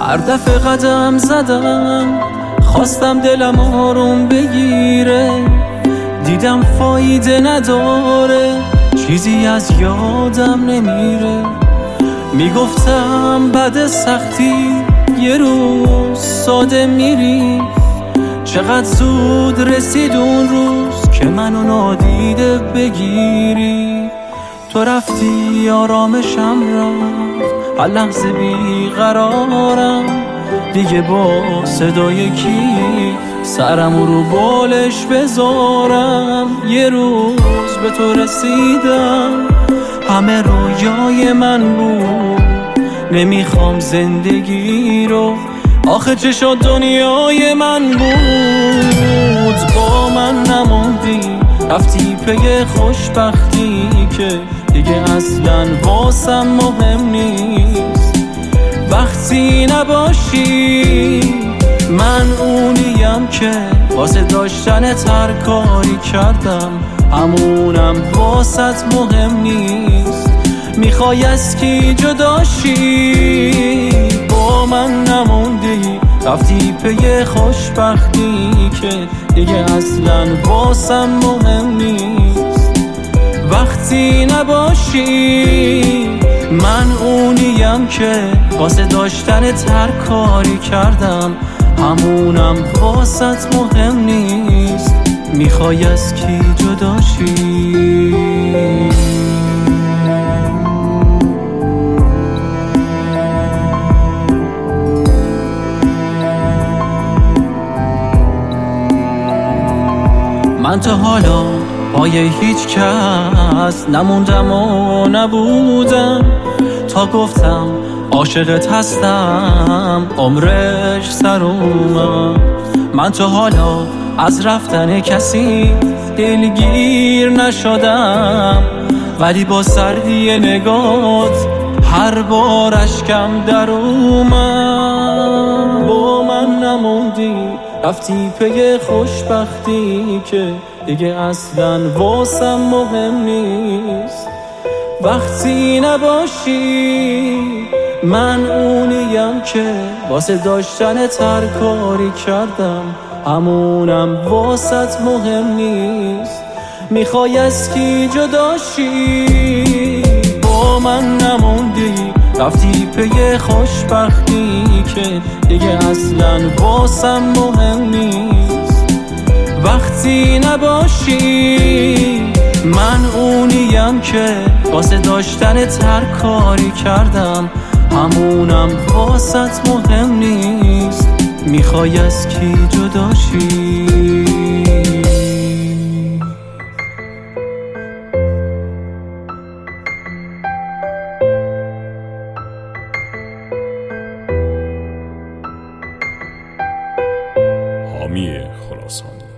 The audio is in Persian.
هر دفعه قدم زدم خواستم دلم آروم بگیره، دیدم فایده نداره، چیزی از یادم نمیره. میگفتم بعد سختی یه روز ساده میری، چقدر زود رسید اون روز که منو نادیده بگیری. تو رفتی آرامشم رفت، هر لحظه بیقرارم، دیگه با صدای کی سرم رو بالش بذارم. یه روز به تو رسیدم، همه رویای من بود، نمیخوام زندگی رو، آخه چه شد دنیای من بود. با من نموندی، رفتی پی خوشبختی که دیگه اصلا واسم مهم نیست. وقتی نباشی من اونیم که واسه داشتنت هر کاری کردم، همونم واسط مهم نیست. میخوای از کی جداشی، با من نموندی، رفتی پی خوشبختی که دیگه اصلا واسم مهم نیست. وقتی نباشی من اونیم که واسه داشتنت هر کاری کردم، همونم واسط مهم نیست. میخوای از کی جداشی؟ من تا حالا پای هیچ کس نموندم و نبودم، تا گفتم عاشقت هستم عمرش سر اومد. من تا حالا از رفتن کسی دلگیر نشدم، ولی با سردی نگات هر بار اشکم در اومد. با من نموندی، رفتی پی خوشبختی که دیگه اصلا واسم مهم نیست. وقتی نباشی من اونیم که واسه داشتنت هر کاری کردم، همونم واسط مهم نیست. میخوای از کی جداشی، با من نموندی، رفتی پی خوشبختی که دیگه اصلا واسم مهم نیست. وقتی نباشی من اونیم که واسه داشتنت هر کاری کردم، همونم واسط مهم نیست. میخوای از کی جداشی؟ حامی خراسانی.